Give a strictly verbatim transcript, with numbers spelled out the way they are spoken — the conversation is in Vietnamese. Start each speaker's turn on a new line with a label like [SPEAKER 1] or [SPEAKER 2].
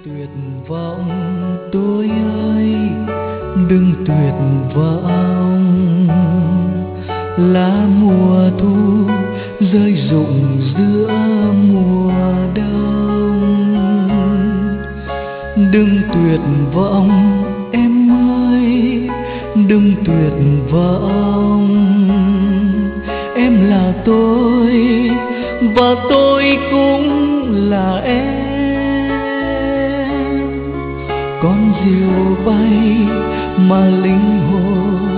[SPEAKER 1] tuyệt vọng tôi ơi, đừng tuyệt vọng. Lá mùa thu rơi rụng giữa mùa đông. Đừng tuyệt vọng em ơi, đừng tuyệt vọng. Em là tôi và tôi cũng là em. Con diều bay mà linh hồn